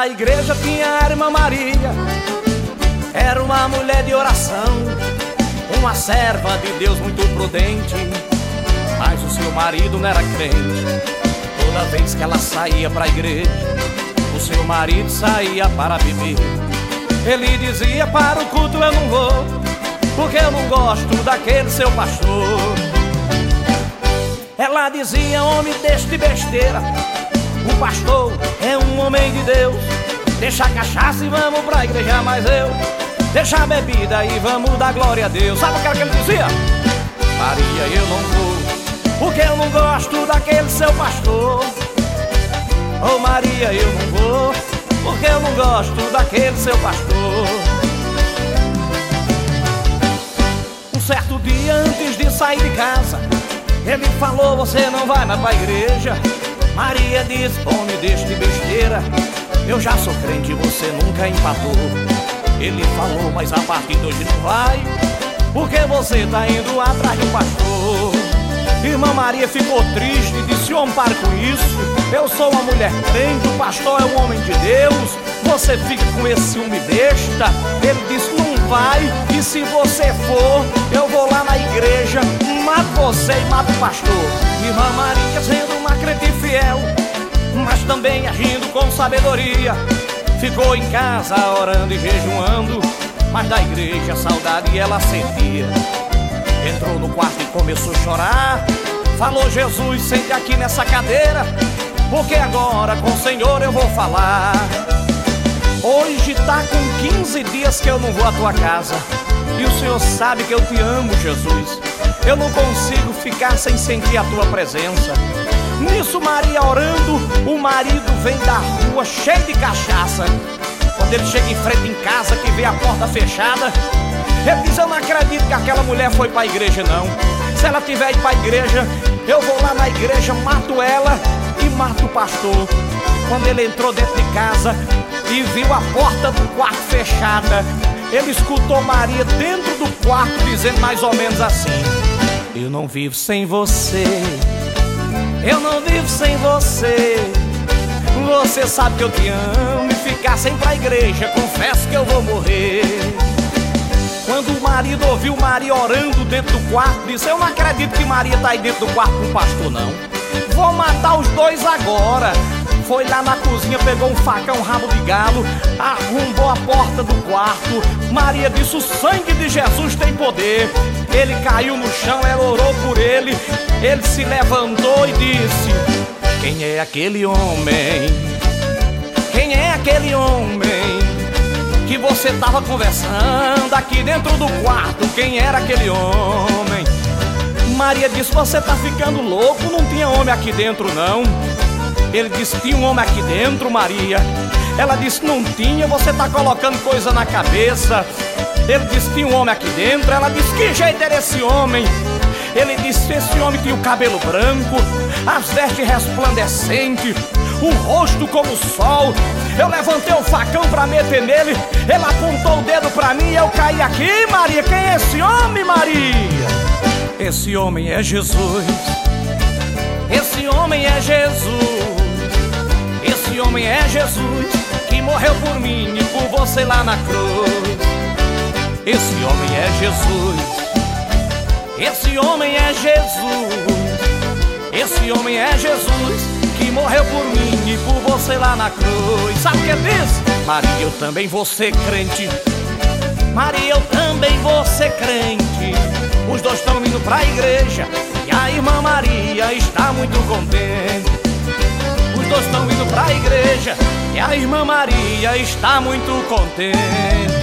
na igreja tinha a irmã Maria. Era uma mulher de oração, uma serva de Deus muito prudente, mas o seu marido não era crente. Toda vez que ela saía para a igreja, o seu marido saía para beber. Ele dizia: para o culto eu não vou, porque eu não gosto daquele seu pastor. Ela dizia: homem, deixe de besteira, o pastor é um homem de Deus. Deixa a cachaça e vamos pra igreja, mas eu deixa a bebida e vamos dar glória a Deus. Sabe o que ele dizia? Maria, eu não vou, porque eu não gosto daquele seu pastor. Oh Maria, eu não vou, porque eu não gosto daquele seu pastor. Um certo dia antes de sair de casa, ele falou: você não vai mais pra igreja. Maria disse: homem, deixe de besteira, eu já sou crente e você nunca empatou. Ele falou: mas a partir de hoje não vai, porque você tá indo atrás do pastor. Irmã Maria ficou triste e disse: homem, pare com isso, eu sou uma mulher crente, o pastor é um homem de Deus, você fica com esse ciúme besta. Ele disse: não vai, e se você for, eu vou lá na igreja, mato você e mato o pastor. Irmã Maria, sendo uma crente fiel, mas também agindo com sabedoria, ficou em casa orando e jejuando, mas da igreja a saudade ela sentia. Entrou no quarto e começou a chorar, falou: Jesus, sente aqui nessa cadeira, porque agora com o Senhor eu vou falar. Hoje tá com 15 dias que eu não vou à tua casa, e o Senhor sabe que eu te amo, Jesus. Eu não consigo ficar sem sentir a tua presença. Nisso, Maria orando, o marido vem da rua cheio de cachaça. Quando ele chega em frente em casa, que vê a porta fechada, ele diz: eu não acredito que aquela mulher foi para a igreja não. Se ela tiver ido para a igreja, eu vou lá na igreja, mato ela e mato o pastor. Quando ele entrou dentro de casa e viu a porta do quarto fechada, ele escutou Maria dentro do quarto dizendo mais ou menos assim: eu não vivo sem você, eu não vivo sem você. Você sabe que eu te amo, e ficar sem ir pra igreja, confesso que eu vou morrer. Quando o marido ouviu Maria orando dentro do quarto, disse: eu não acredito que Maria tá aí dentro do quarto com o pastor não, vou matar os dois agora. Foi lá na cozinha, pegou um facão, um rabo de galo, arrombou a porta do quarto. Maria disse: o sangue de Jesus tem poder. Ele caiu no chão, ela orou por ele. Ele se levantou e disse: quem é aquele homem? Quem é aquele homem que você tava conversando aqui dentro do quarto? Quem era aquele homem? Maria disse: você tá ficando louco, não tinha homem aqui dentro não. Ele disse: tinha um homem aqui dentro, Maria. Ela disse: não tinha, você tá colocando coisa na cabeça. Ele disse: tinha um homem aqui dentro. Ela disse: que jeito era esse homem? Ele disse: esse homem tinha o cabelo branco, as vestes resplandecentes, o rosto como o sol. Eu levantei o facão pra meter nele, ele apontou o dedo pra mim e eu caí aqui. Maria, quem é esse homem, Maria? Esse homem é Jesus. Esse homem é Jesus. Esse homem é Jesus, que morreu por mim e por você lá na cruz. Esse homem é Jesus. Esse homem é Jesus. Esse homem é Jesus, que morreu por mim e por você lá na cruz. Sabe o que ele diz? Maria, eu também vou ser crente. Maria, eu também vou ser crente. Os dois estão indo pra igreja e a irmã Maria está muito contente. Os dois estão indo pra igreja e a irmã Maria está muito contente.